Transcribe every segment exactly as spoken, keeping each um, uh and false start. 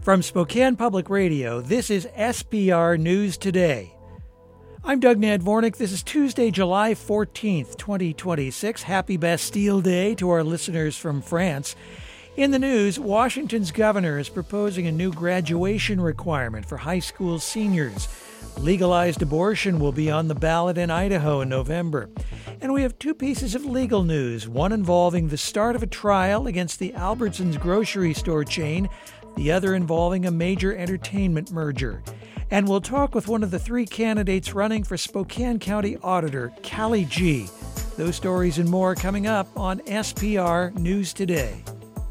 From Spokane Public Radio, this is S P R News Today. I'm Doug Nadvornik. This is Tuesday, July fourteenth, twenty twenty-six. Happy Bastille Day to our listeners from France. In the news, Washington's governor is proposing a new graduation requirement for high school seniors. Legalized abortion will be on the ballot in Idaho in November. And we have two pieces of legal news, one involving the start of a trial against the Albertsons grocery store chain, the other involving a major entertainment merger. And we'll talk with one of the three candidates running for Spokane County Auditor, Callie Gee. Those stories and more coming up on S P R News Today.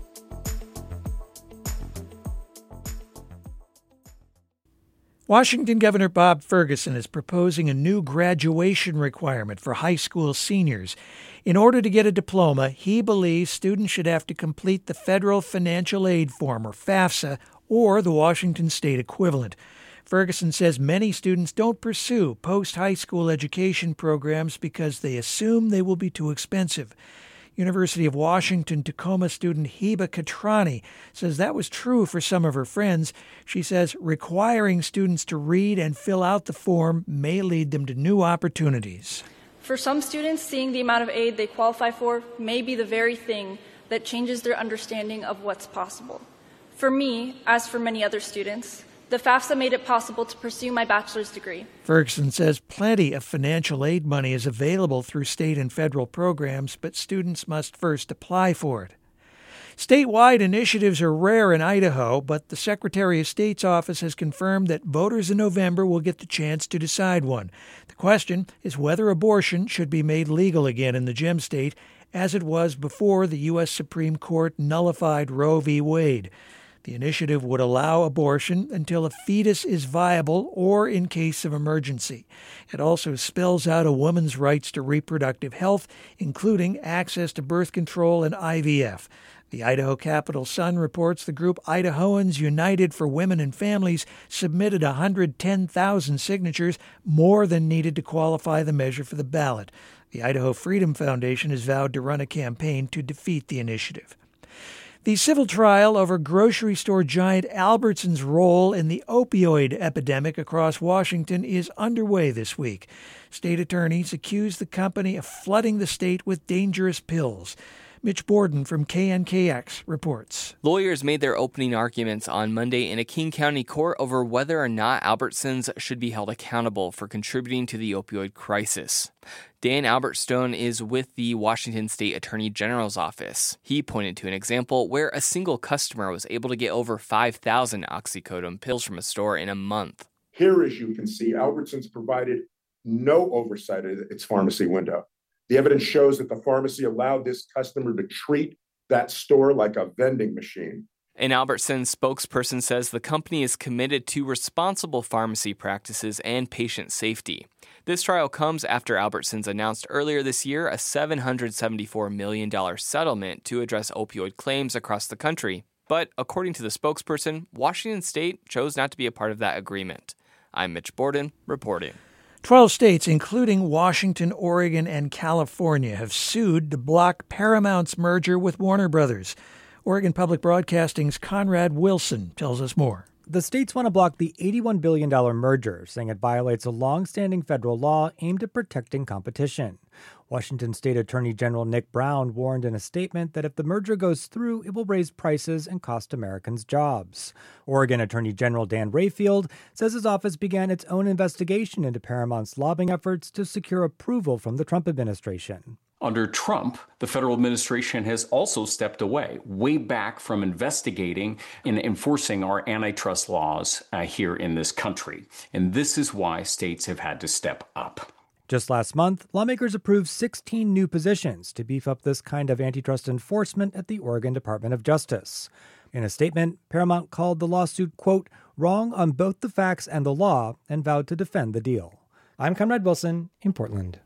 Washington Governor Bob Ferguson is proposing a new graduation requirement for high school seniors. In order to get a diploma, he believes students should have to complete the Federal Financial Aid Form, or FAFSA, or the Washington state equivalent. Ferguson says many students don't pursue post-high school education programs because they assume they will be too expensive. University of Washington Tacoma student Heba Katrani says that was true for some of her friends. She says requiring students to read and fill out the form may lead them to new opportunities. For some students, seeing the amount of aid they qualify for may be the very thing that changes their understanding of what's possible. For me, as for many other students, the FAFSA made it possible to pursue my bachelor's degree. Ferguson says plenty of financial aid money is available through state and federal programs, but students must first apply for it. Statewide initiatives are rare in Idaho, but the Secretary of State's office has confirmed that voters in November will get the chance to decide one. The question is whether abortion should be made legal again in the Gem State, as it was before the U S Supreme Court nullified Roe v. Wade. The initiative would allow abortion until a fetus is viable or in case of emergency. It also spells out a woman's rights to reproductive health, including access to birth control and I V F. The Idaho Capital Sun reports the group Idahoans United for Women and Families submitted one hundred ten thousand signatures, more than needed to qualify the measure for the ballot. The Idaho Freedom Foundation has vowed to run a campaign to defeat the initiative. The civil trial over grocery store giant Albertsons' role in the opioid epidemic across Washington is underway this week. State attorneys accuse the company of flooding the state with dangerous pills. Mitch Borden from K N K X reports. Lawyers made their opening arguments on Monday in a King County court over whether or not Albertsons should be held accountable for contributing to the opioid crisis. Dan Albertstone is with the Washington State Attorney General's office. He pointed to an example where a single customer was able to get over five thousand oxycodone pills from a store in a month. Here, as you can see, Albertsons provided no oversight of its pharmacy window. The evidence shows that the pharmacy allowed this customer to treat that store like a vending machine. An Albertsons spokesperson says the company is committed to responsible pharmacy practices and patient safety. This trial comes after Albertsons announced earlier this year a seven hundred seventy-four million dollars settlement to address opioid claims across the country. But according to the spokesperson, Washington State chose not to be a part of that agreement. I'm Mitch Borden, reporting. Twelve states, including Washington, Oregon, and California, have sued to block Paramount's merger with Warner Brothers. Oregon Public Broadcasting's Conrad Wilson tells us more. The states want to block the eighty-one billion dollars merger, saying it violates a long-standing federal law aimed at protecting competition. Washington State Attorney General Nick Brown warned in a statement that if the merger goes through, it will raise prices and cost Americans jobs. Oregon Attorney General Dan Rayfield says his office began its own investigation into Paramount's lobbying efforts to secure approval from the Trump administration. Under Trump, the federal administration has also stepped away, way back from investigating and enforcing our antitrust laws uh, here in this country. And this is why states have had to step up. Just last month, lawmakers approved sixteen new positions to beef up this kind of antitrust enforcement at the Oregon Department of Justice. In a statement, Paramount called the lawsuit, quote, wrong on both the facts and the law, and vowed to defend the deal. I'm Conrad Wilson in Portland.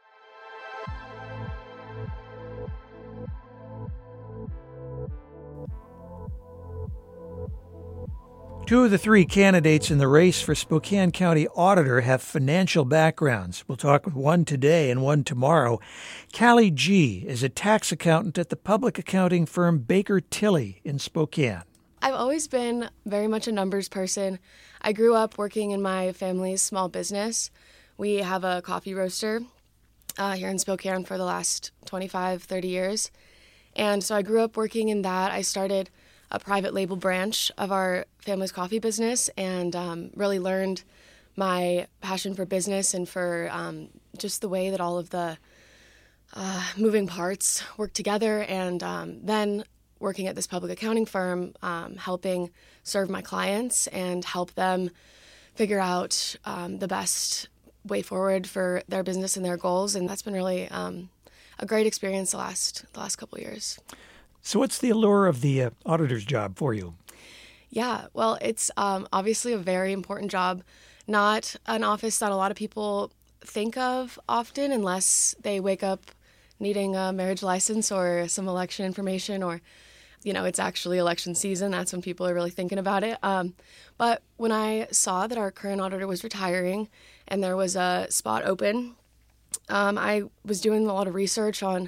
Two of the three candidates in the race for Spokane County Auditor have financial backgrounds. We'll talk with one today and one tomorrow. Callie Gee is a tax accountant at the public accounting firm Baker Tilly in Spokane. I've always been very much a numbers person. I grew up working in my family's small business. We have a coffee roaster uh, here in Spokane for the last twenty-five, thirty years. And so I grew up working in that. I started a private label branch of our family's coffee business and um, really learned my passion for business and for um, just the way that all of the uh, moving parts work together. And um, then working at this public accounting firm, um, helping serve my clients and help them figure out um, the best way forward for their business and their goals. And that's been really um, a great experience the last the last couple of years. So what's the allure of the uh, auditor's job for you? Yeah, well, it's um, obviously a very important job, not an office that a lot of people think of often unless they wake up needing a marriage license or some election information, or, you know, it's actually election season. That's when people are really thinking about it. Um, but when I saw that our current auditor was retiring and there was a spot open, um, I was doing a lot of research on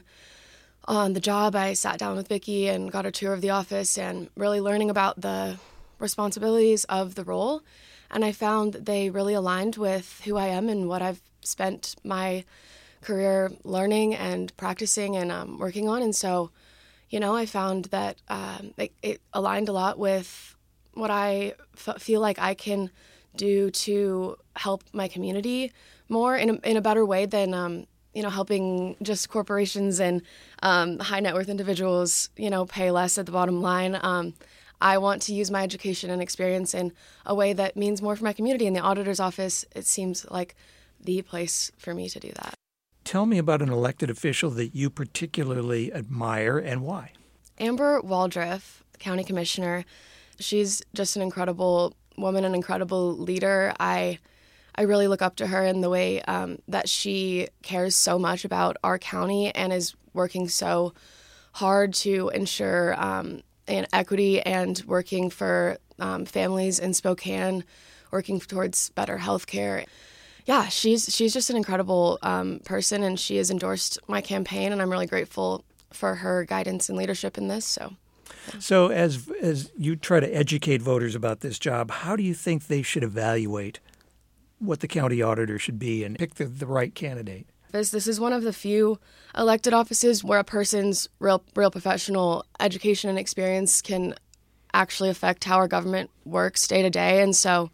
on the job. I sat down with Vicki and got a tour of the office and really learning about the responsibilities of the role. And I found that they really aligned with who I am and what I've spent my career learning and practicing and um, working on. And so, you know, I found that um, it, it aligned a lot with what I f- feel like I can do to help my community more in a, in a better way than, um, you know, helping just corporations and um, high net worth individuals, you know, pay less at the bottom line. Um, I want to use my education and experience in a way that means more for my community. In the auditor's office, it seems like the place for me to do that. Tell me about an elected official that you particularly admire and why. Amber Waldriff, county commissioner, she's just an incredible woman, an incredible leader. I I really look up to her in the way um, that she cares so much about our county and is working so hard to ensure um, an equity and working for um, families in Spokane, working towards better health care. Yeah, she's she's just an incredible um, person, and she has endorsed my campaign, and I'm really grateful for her guidance and leadership in this. So, yeah. So as as you try to educate voters about this job, how do you think they should evaluate what the county auditor should be and pick the, the right candidate? This this is one of the few elected offices where a person's real real professional education and experience can actually affect how our government works day to day, and so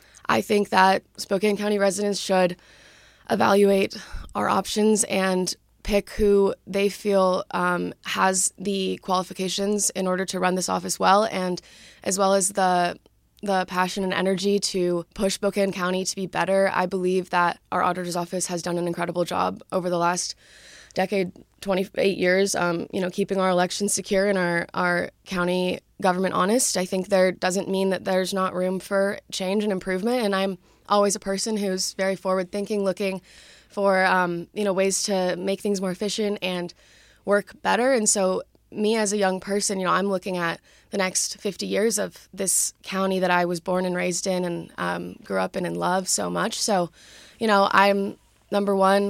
I think that Spokane County residents should evaluate our options and pick who they feel um, has the qualifications in order to run this office well, and as well as the the passion and energy to push Spokane County to be better. I believe that our auditor's office has done an incredible job over the last decade, twenty-eight years, um, you know, keeping our elections secure and our, our county government honest. I think there doesn't mean that there's not room for change and improvement. And I'm always a person who's very forward thinking, looking for, um, you know, ways to make things more efficient and work better. And so me as a young person, you know, I'm looking at the next fifty years of this county that I was born and raised in and um, grew up in and love so much. So, you know, I'm number one,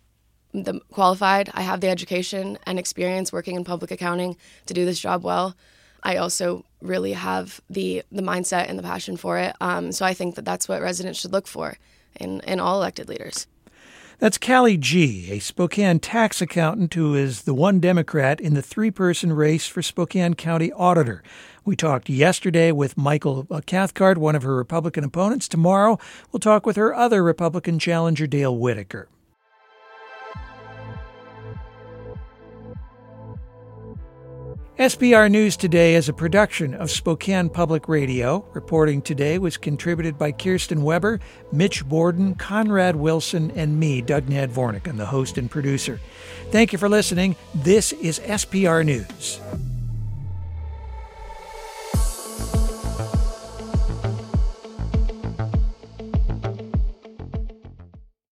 the qualified. I have the education and experience working in public accounting to do this job well. I also really have the the mindset and the passion for it. Um, so I think that that's what residents should look for in, in all elected leaders. That's Callie G., a Spokane tax accountant who is the one Democrat in the three-person race for Spokane County Auditor. We talked yesterday with Michael Cathcart, one of her Republican opponents. Tomorrow, we'll talk with her other Republican challenger, Dale Whitaker. S B R News Today is a production of Spokane Public Radio. Reporting today was contributed by Kirsten Weber, Mitch Borden, Conrad Wilson, and me, Doug Nadvornik, the host and producer. Thank you for listening. This is S B R News.